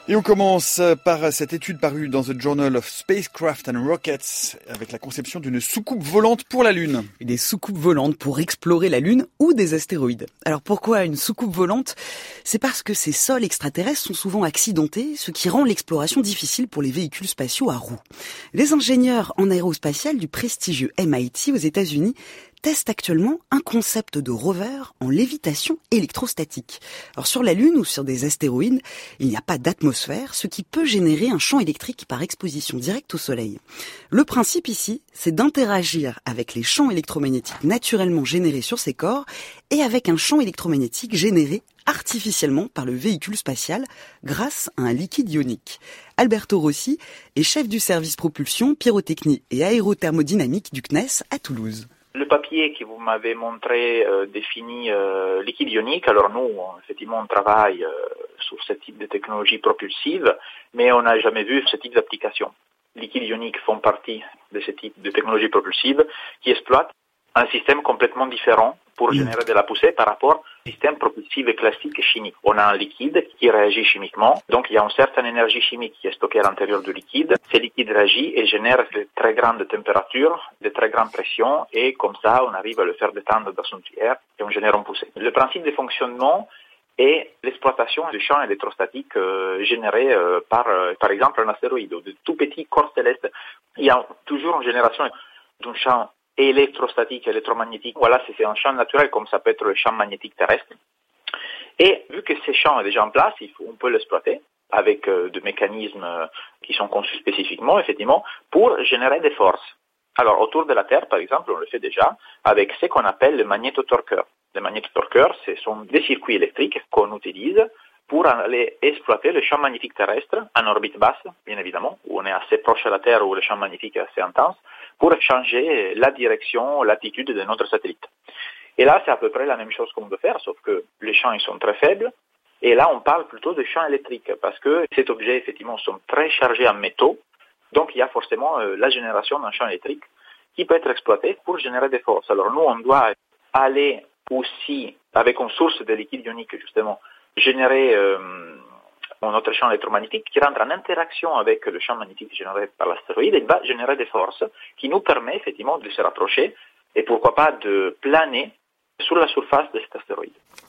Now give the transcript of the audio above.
Et on commence par cette étude parue dans The Journal of Spacecraft and Rockets avec la conception d'une soucoupe volante pour la Lune. Des soucoupes volantes pour explorer la Lune ou des astéroïdes. Alors pourquoi une soucoupe volante ? C'est parce que ces sols extraterrestres sont souvent accidentés, ce qui rend l'exploration difficile pour les véhicules spatiaux à roues. Les ingénieurs en aérospatial du prestigieux MIT aux États-Unis testent actuellement un concept de rover en lévitation électrostatique. Alors sur la Lune ou sur des astéroïdes, il n'y a pas d'atmosphère, ce qui peut générer un champ électrique par exposition directe au Soleil. Le principe ici, c'est d'interagir avec les champs électromagnétiques naturellement générés sur ces corps et avec un champ électromagnétique généré artificiellement par le véhicule spatial grâce à un liquide ionique. Alberto Rossi est chef du service propulsion, pyrotechnie et aérothermodynamique du CNES à Toulouse. Le papier que vous m'avez montré définit liquide ionique. Alors nous, effectivement, on travaille sur ce type de technologie propulsive, mais on n'a jamais vu ce type d'application. Liquides ioniques font partie de ce type de technologie propulsive qui exploite un système complètement différent pour générer de la poussée par rapport au système propulsif classique et chimique. On a un liquide qui réagit chimiquement, donc il y a une certaine énergie chimique qui est stockée à l'intérieur du liquide. Ce liquide réagit et génère de très grandes températures, de très grandes pressions, et comme ça on arrive à le faire détendre dans une tiers et on génère une poussée. Le principe de fonctionnement est l'exploitation du champ électrostatique généré par exemple un astéroïde ou de tout petits corps célestes. Il y a toujours une génération d'un champ électrostatique, électromagnétique. Voilà, c'est un champ naturel comme ça peut être le champ magnétique terrestre. Et vu que ce champ est déjà en place, on peut l'exploiter avec des mécanismes qui sont conçus spécifiquement, effectivement, pour générer des forces. Alors, autour de la Terre, par exemple, on le fait déjà avec ce qu'on appelle le magnétotorqueur. Les magnétotorqueurs, ce sont des circuits électriques qu'on utilise pour aller exploiter le champ magnétique terrestre en orbite basse, bien évidemment, où on est assez proche de la Terre, où le champ magnétique est assez intense, pour changer la direction, l'attitude de notre satellite. Et là, c'est à peu près la même chose qu'on peut faire, sauf que les champs ils sont très faibles. Et là, on parle plutôt de champs électriques, parce que ces objets, effectivement, sont très chargés en métaux. Donc, il y a forcément la génération d'un champ électrique qui peut être exploité pour générer des forces. Alors, nous, on doit aller aussi, avec une source de liquide ionique, justement, générer un autre champ électromagnétique qui rentre en interaction avec le champ magnétique généré par l'astéroïde et va générer des forces qui nous permet effectivement de se rapprocher et pourquoi pas de planer sur la surface de cet astéroïde.